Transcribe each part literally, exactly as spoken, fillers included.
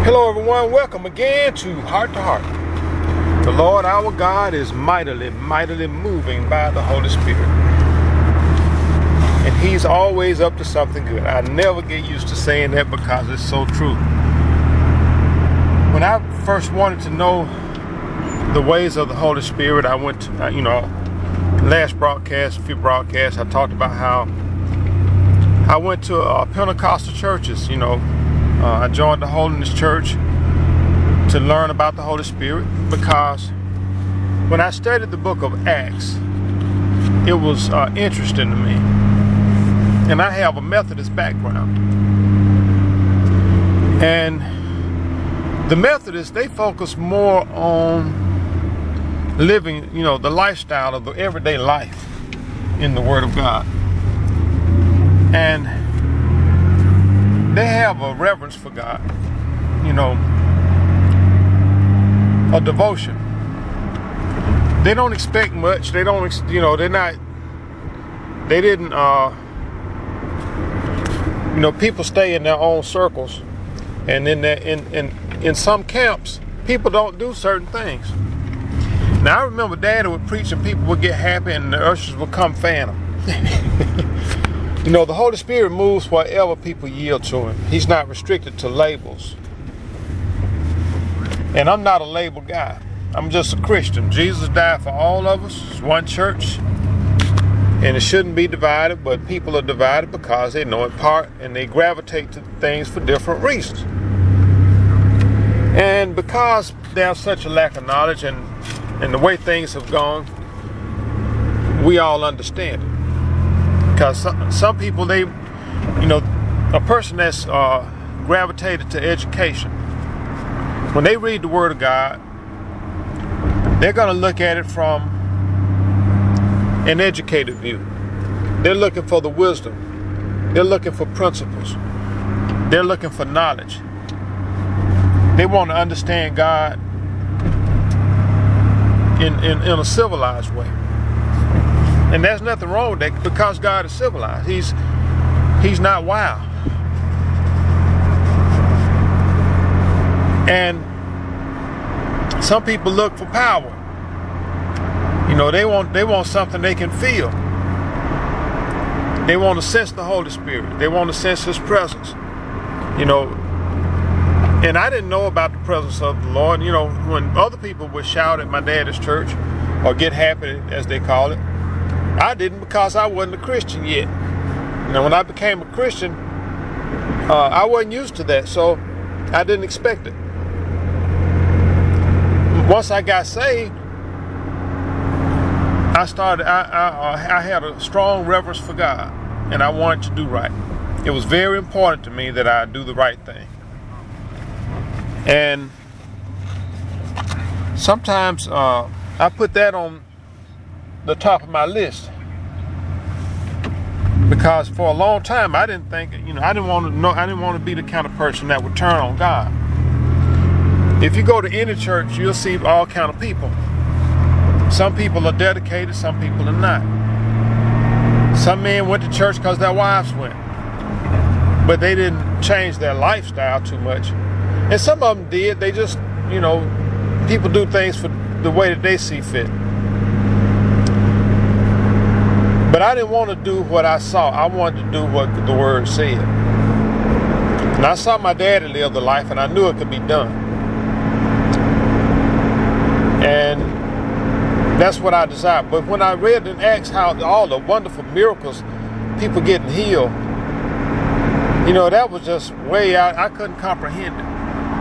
Hello everyone, welcome again to Heart to Heart. The Lord our God is mightily, mightily moving by the Holy Spirit. And He's always up to something good. I never get used to saying that because it's so true. When I first wanted to know the ways of the Holy Spirit, I went to, you know, last broadcast, a few broadcasts, I talked about how I went to uh, Pentecostal churches, you know. Uh, I joined the Holiness Church to learn about the Holy Spirit because when I studied the book of Acts, it was uh, interesting to me. And I have a Methodist background. And the Methodists, they focus more on living, you know, the lifestyle of the everyday life in the Word of God. And they have a reverence for God, you know, a devotion. They don't expect much. They don't, you know, they're not, they didn't, uh, you know, people stay in their own circles. And in, that, in, in, in some camps, people don't do certain things. Now, I remember Daddy would preach and people would get happy and the ushers would come fan them. You know, the Holy Spirit moves wherever people yield to Him. He's not restricted to labels. And I'm not a label guy. I'm just a Christian. Jesus died for all of us. It's one church. And it shouldn't be divided, but people are divided because they know in part and they gravitate to things for different reasons. And because there's such a lack of knowledge and, and the way things have gone, we all understand it. Because some, some people, they, you know, a person that's uh, gravitated to education, when they read the Word of God, they're going to look at it from an educated view. They're looking for the wisdom. They're looking for principles. They're looking for knowledge. They want to understand God in, in, in a civilized way. And there's nothing wrong with that because God is civilized. He's He's not wild. And some people look for power. You know, they want they want something they can feel. They want to sense the Holy Spirit. They want to sense His presence. You know, and I didn't know about the presence of the Lord. You know, when other people would shout at my daddy's church or get happy, as they call it, I didn't because I wasn't a Christian yet. Now, when I became a Christian, uh, I wasn't used to that, so I didn't expect it. Once I got saved, I started. I, I, I had a strong reverence for God, and I wanted to do right. It was very important to me that I do the right thing. And sometimes uh, I put that on the top of my list because for a long time I didn't think, you know, I didn't want to know, I didn't want to be the kind of person that would turn on God. If you go to any church, you'll see all kind of people. Some people are dedicated, some people are not. Some men went to church because their wives went, but they didn't change their lifestyle too much. And some of them did. They just, you know, people do things for the way that they see fit. But I didn't want to do what I saw. I wanted to do what the Word said. And I saw my daddy live the life, and I knew it could be done. And that's what I desired. But when I read in Acts how all the wonderful miracles, people getting healed, you know, that was just way out. I couldn't comprehend it.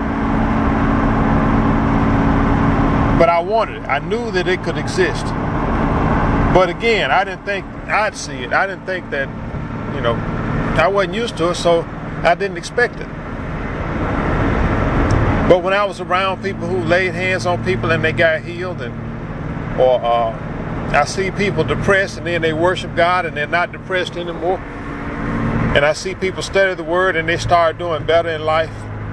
But I wanted it. I knew that it could exist. But again, I didn't think I'd see it. I didn't think that, you know, I wasn't used to it, so I didn't expect it. But when I was around people who laid hands on people and they got healed, and or uh, I see people depressed and then they worship God and they're not depressed anymore, and I see people study the Word and they start doing better in life,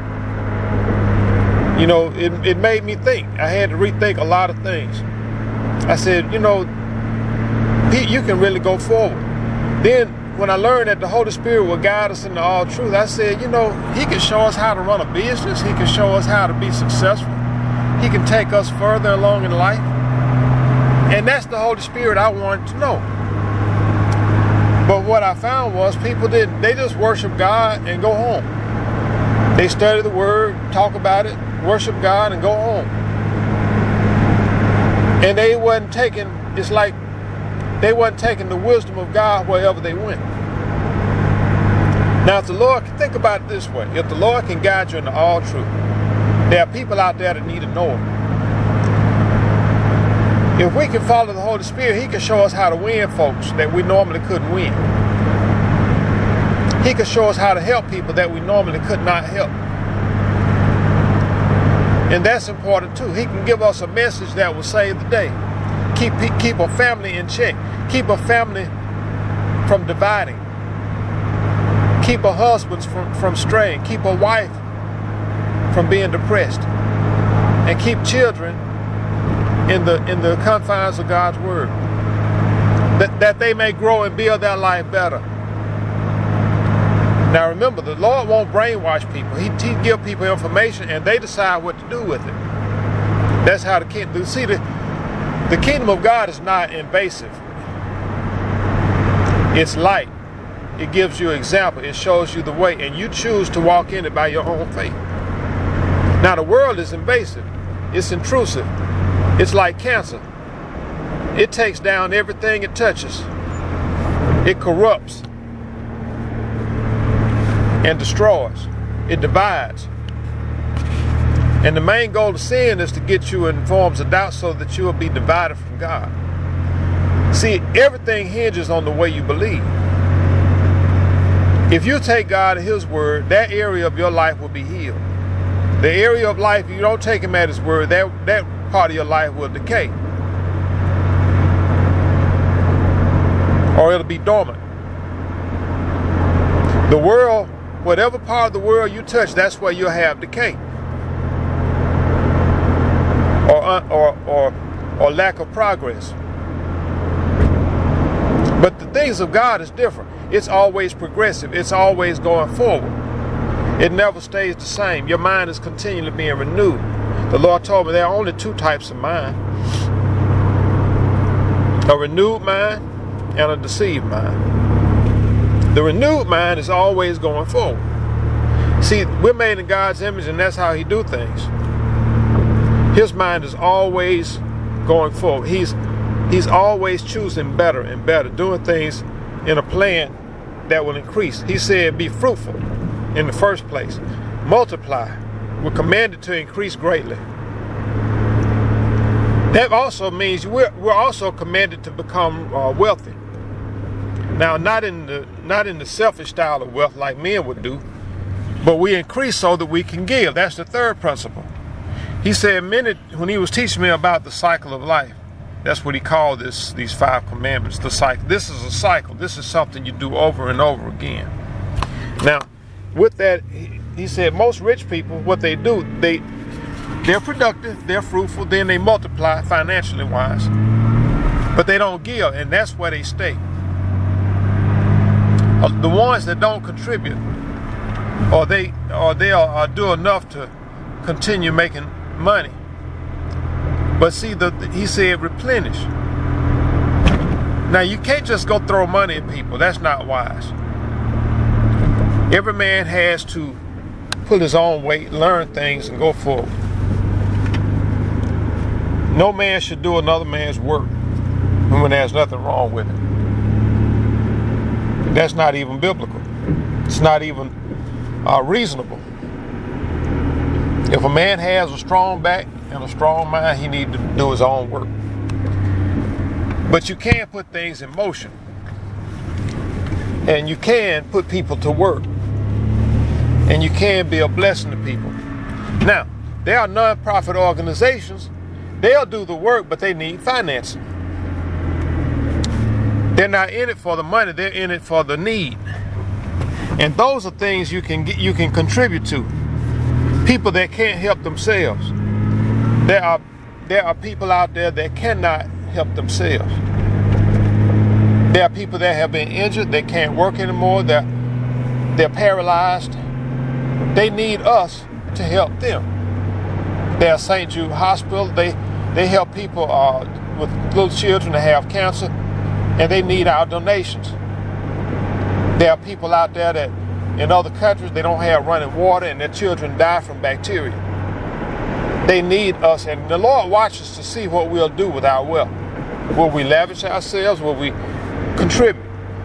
you know, it, it made me think. I had to rethink a lot of things. I said, you know, you can really go forward. Then when I learned that the Holy Spirit will guide us into all truth, I said, you know, he can show us how to run a business. He can show us how to be successful. He can take us further along in life. And that's the Holy Spirit I wanted to know. But what I found was people didn't, they just worship God and go home. They study the word, talk about it, worship God and go home. And they wasn't taking, it's like they wasn't taking the wisdom of God wherever they went. Now if the Lord, think about it this way, if the Lord can guide you into all truth, there are people out there that need to know Him. If we can follow the Holy Spirit, He can show us how to win folks that we normally couldn't win. He can show us how to help people that we normally could not help. And that's important too. He can give us a message that will save the day. Keep, keep a family in check. Keep a family from dividing. Keep a husband from, from straying. Keep a wife from being depressed. And keep children in the in the confines of God's word, that, that they may grow and build their life better. Now remember, the Lord won't brainwash people. He, he give people information and they decide what to do with it. That's how the kingdom, see, the, the kingdom of God is not invasive. It's light. It gives you an example. It shows you the way, and you choose to walk in it by your own faith. Now the world is invasive. It's intrusive. It's like cancer. It takes down everything it touches. It corrupts and destroys. It divides. And the main goal of sin is to get you in forms of doubt so that you will be divided from God. See, everything hinges on the way you believe. If you take God at His word, that area of your life will be healed. The area of life, if you don't take Him at His word, that, that part of your life will decay. Or it'll be dormant. The world, whatever part of the world you touch, that's where you'll have decay. Or, or, or, or lack of progress. But the things of God is different. It's always progressive. It's always going forward. It never stays the same. Your mind is continually being renewed. The Lord told me there are only two types of mind. A renewed mind and a deceived mind. The renewed mind is always going forward. See, we're made in God's image, and that's how He do things. His mind is always going forward. He's, he's always choosing better and better, doing things in a plan that will increase. He said, be fruitful in the first place. Multiply. We're commanded to increase greatly. That also means we're, we're also commanded to become uh, wealthy. Now, not in the not in the selfish style of wealth like men would do, but we increase so that we can give. That's the third principle. He said, many, when he was teaching me about the cycle of life, that's what he called this, these five commandments, the cycle. This is a cycle. This is something you do over and over again. Now, with that, he, he said most rich people, what they do, they, they're productive, they're fruitful, then they multiply financially wise. But they don't give, and that's where they stay. Uh, the ones that don't contribute, or they or they are, are do enough to continue making money. But see, the, the, he said replenish. Now you can't just go throw money at people. That's not wise. Every man has to pull his own weight, learn things, and go forward. No man should do another man's work when there's nothing wrong with it. That's not even biblical. It's not even uh, reasonable. If a man has a strong back and a strong mind, he needs to do his own work. But you can put things in motion. And you can put people to work. And you can be a blessing to people. Now, there are non-profit organizations. They'll do the work, but they need financing. They're not in it for the money. They're in it for the need. And those are things you can get, you can contribute to. People that can't help themselves. There are there are people out there that cannot help themselves. There are people that have been injured. They can't work anymore. They're, they're paralyzed. They need us to help them. There are Saint Jude Hospital. They, they help people uh, with little children that have cancer, and they need our donations. There are people out there that in other countries, they don't have running water and their children die from bacteria. They need us, and the Lord watches to see what we'll do with our wealth. Will we lavish ourselves? Will we contribute?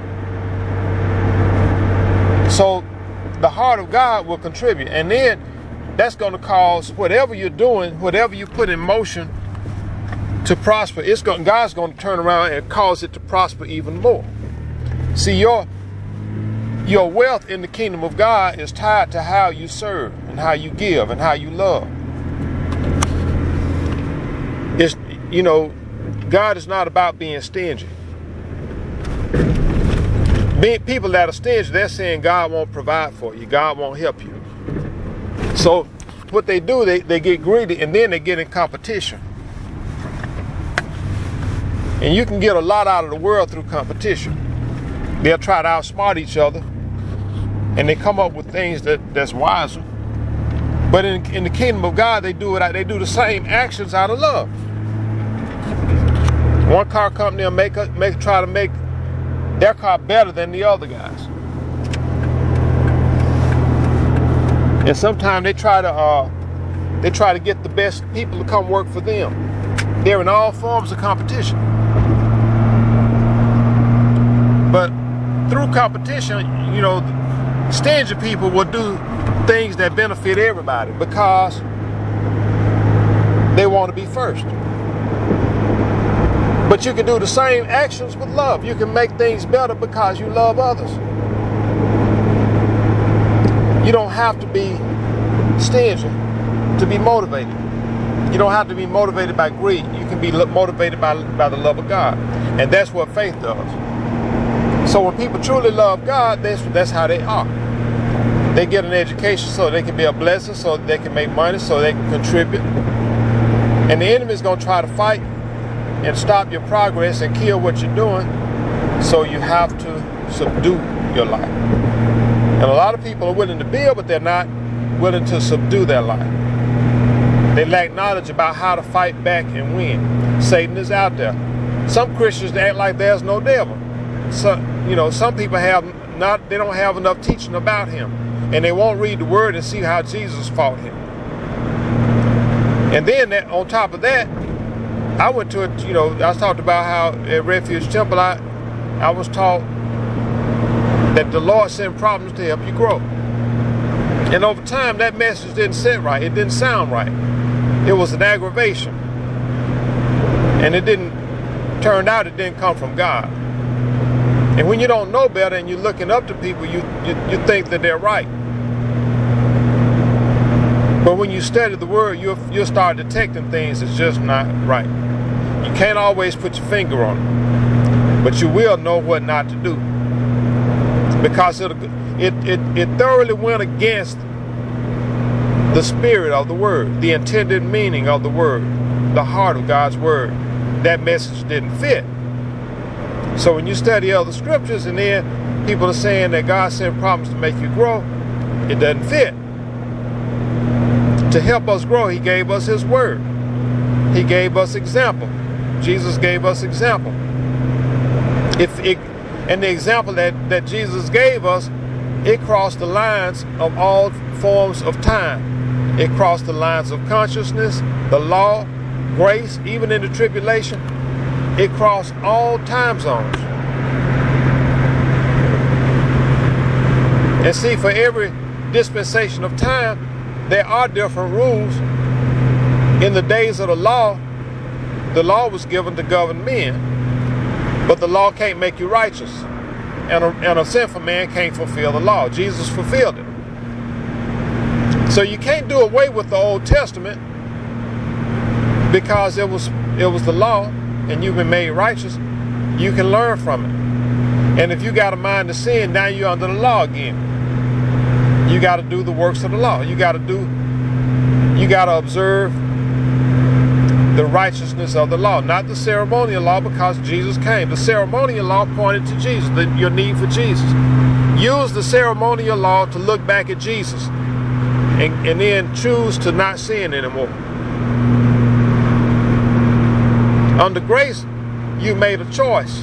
So the heart of God will contribute, and then that's going to cause whatever you're doing, whatever you put in motion to prosper, it's going, God's going to turn around and cause it to prosper even more. See, your your wealth in the kingdom of God is tied to how you serve and how you give and how you love. It's, you know, God is not about being stingy. Being, people that are stingy, they're saying God won't provide for you. God won't help you. So what they do, they, they get greedy, and then they get in competition. And you can get a lot out of the world through competition. They'll try to outsmart each other, and they come up with things that, that's wiser. But in, in the kingdom of God, they do it. They do the same actions out of love. One car company will make, a, make try to make their car better than the other guys. And sometimes they try to uh, they try to get the best people to come work for them. They're in all forms of competition. But through competition, you know, stingy people will do things that benefit everybody because they want to be first. But you can do the same actions with love. You can make things better because you love others. You don't have to be stingy to be motivated. You don't have to be motivated by greed. You can be motivated by, by the love of God. And that's what faith does. So when people truly love God, that's, that's how they are. They get an education so they can be a blessing, so they can make money, so they can contribute. And the enemy is going to try to fight and stop your progress and kill what you're doing. So you have to subdue your life. And a lot of people are willing to build, but they're not willing to subdue their life. They lack knowledge about how to fight back and win. Satan is out there. Some Christians act like there's no devil. So, you know, some people have not, they don't have enough teaching about him. And they won't read the word and see how Jesus fought him. And then that, on top of that, I went to it, you know, I talked about how at Refuge Temple, I, I was taught that the Lord sent problems to help you grow. And over time, that message didn't sit right. It didn't sound right. It was an aggravation. And it didn't, turned out it didn't come from God. And when you don't know better and you're looking up to people, you, you, you think that they're right. But when you study the word, you'll, you'll start detecting things that's just not right. You can't always put your finger on it, but you will know what not to do. Because it, it, it, it thoroughly went against the spirit of the word, the intended meaning of the word, the heart of God's word. That message didn't fit. So when you study other scriptures and then people are saying that God sent problems to make you grow, it doesn't fit. To help us grow, he gave us his word. He gave us example. Jesus gave us example. If it, and the example that, that Jesus gave us, it crossed the lines of all forms of time. It crossed the lines of consciousness, the law, grace, even in the tribulation. It crossed all time zones. And see, for every dispensation of time, there are different rules. In the days of the law, the law was given to govern men, but the law can't make you righteous, and a, and a sinful man can't fulfill the law. Jesus fulfilled it. So you can't do away with the Old Testament because it was it was the law, and you've been made righteous. You can learn from it. And if you got a mind to sin, now you're under the law again. You got to do the works of the law. You got to do, you got to observe the righteousness of the law, not the ceremonial law, because Jesus came. The ceremonial law pointed to Jesus, the, your need for Jesus. Use the ceremonial law to look back at Jesus and, and then choose to not sin anymore. Under grace, you made a choice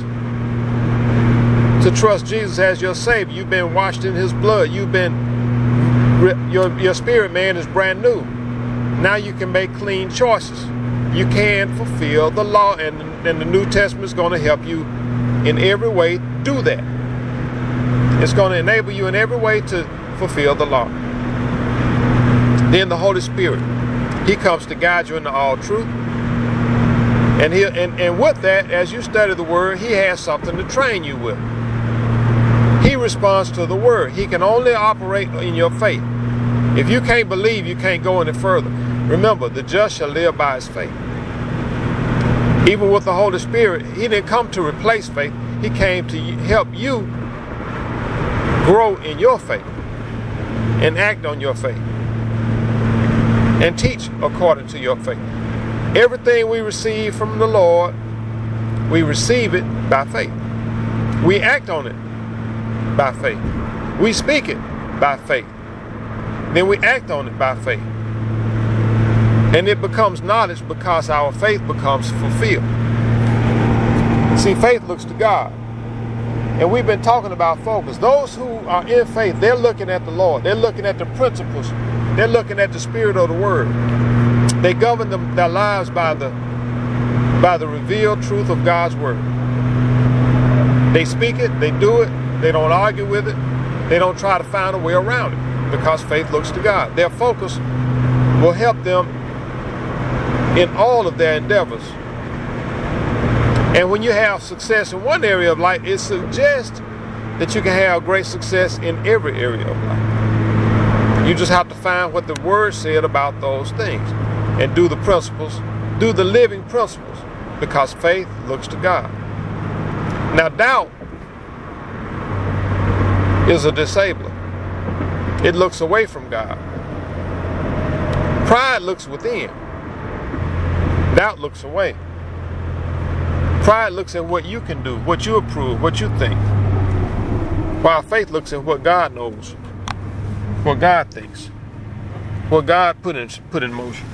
to trust Jesus as your Savior. You've been washed in His blood. You've been, your, your spirit man is brand new. Now you can make clean choices. You can fulfill the law, and, and the New Testament is going to help you in every way do that. It's going to enable you in every way to fulfill the law. Then the Holy Spirit, He comes to guide you into all truth. And, he, and, and with that, as you study the Word, He has something to train you with. He responds to the Word. He can only operate in your faith. If you can't believe, you can't go any further. Remember, the just shall live by his faith. Even with the Holy Spirit, He didn't come to replace faith. He came to help you grow in your faith and act on your faith and teach according to your faith. Everything we receive from the Lord, we receive it by faith. We act on it by faith. We speak it by faith. Then we act on it by faith. And it becomes knowledge because our faith becomes fulfilled. See, faith looks to God. And we've been talking about focus. Those who are in faith, they're looking at the Lord. They're looking at the principles. They're looking at the spirit of the Word. They govern them, their lives by the, by the revealed truth of God's Word. They speak it, they do it, they don't argue with it, they don't try to find a way around it, because faith looks to God. Their focus will help them in all of their endeavors. And when you have success in one area of life, it suggests that you can have great success in every area of life. You just have to find what the Word said about those things and do the principles, do the living principles, because faith looks to God. Now, doubt is a disabler. It looks away from God. Pride looks within. Doubt looks away. Pride looks at what you can do, what you approve, what you think. While faith looks at what God knows, what God thinks, what God put in, put in motion.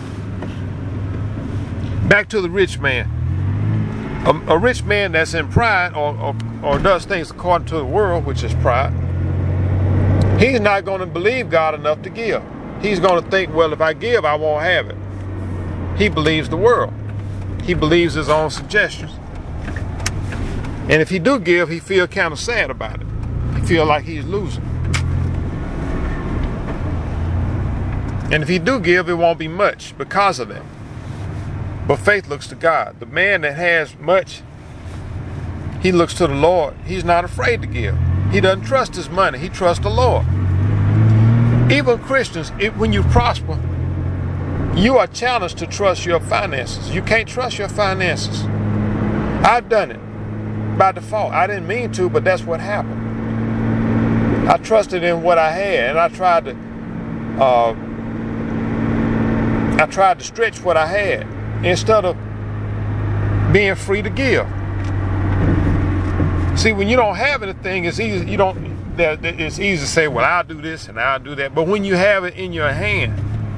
Back to the rich man. A, a rich man that's in pride or, or, or does things according to the world, which is pride, he's not going to believe God enough to give. He's going to think, well, if I give, I won't have it. He believes the world. He believes his own suggestions. And if he do give, he feel kind of sad about it. He feel like he's losing. And if he do give, it won't be much because of that. But faith looks to God. The man that has much, he looks to the Lord. He's not afraid to give. He doesn't trust his money. He trusts the Lord. Even Christians, it, when you prosper, you are challenged to trust your finances. You can't trust your finances. I've done it by default. I didn't mean to, but that's what happened. I trusted in what I had, and I tried to, uh, I tried to stretch what I had instead of being free to give. See, when you don't have anything, it's easy. You don't. It's easy to say, "Well, I'll do this and I'll do that." But when you have it in your hand,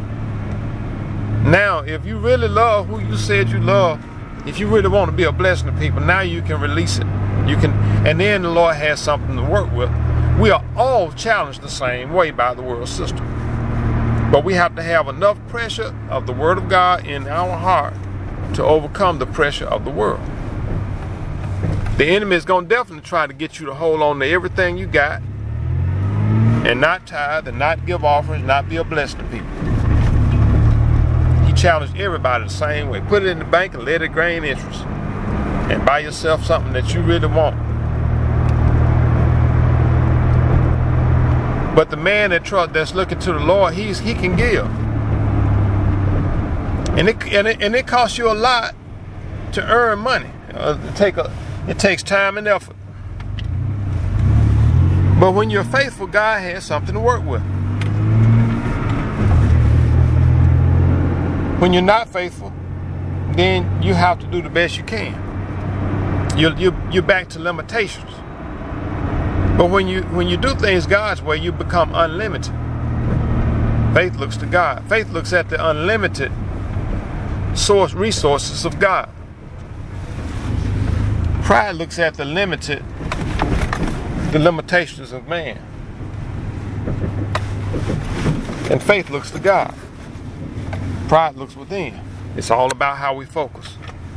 now, if you really love who you said you love, if you really want to be a blessing to people, now you can release it. You can, and then the Lord has something to work with. We are all challenged the same way by the world system. But we have to have enough pressure of the Word of God in our heart to overcome the pressure of the world. The enemy is going to definitely try to get you to hold on to everything you got and not tithe and not give offerings, not be a blessing to people. He challenged everybody the same way. Put it in the bank and let it gain interest. And buy yourself something that you really want. But the man that trust, that's looking to the Lord, he's he can give. And it and it, and it costs you a lot to earn money. Uh, it, take a, it takes time and effort. But when you're faithful, God has something to work with. When you're not faithful, then you have to do the best you can. You're, you're, you're back to limitations. But when you when you do things God's way, you become unlimited. Faith looks to God. Faith looks at the unlimited source resources of God. Pride looks at the limited, the limitations of man. And faith looks to God. Pride looks within. It's all about how we focus.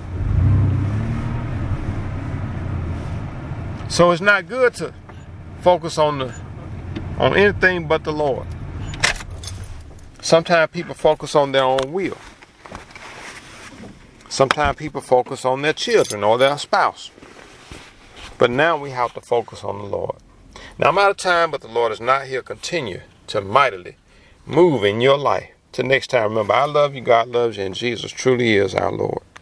So it's not good to focus on the on anything but the Lord. Sometimes people focus on their own will. Sometimes people focus on their children or their spouse. But now we have to focus on the Lord. Now I'm out of time, but the Lord is not here. Continue to mightily move in your life. Till next time, remember, I love you, God loves you, and Jesus truly is our Lord.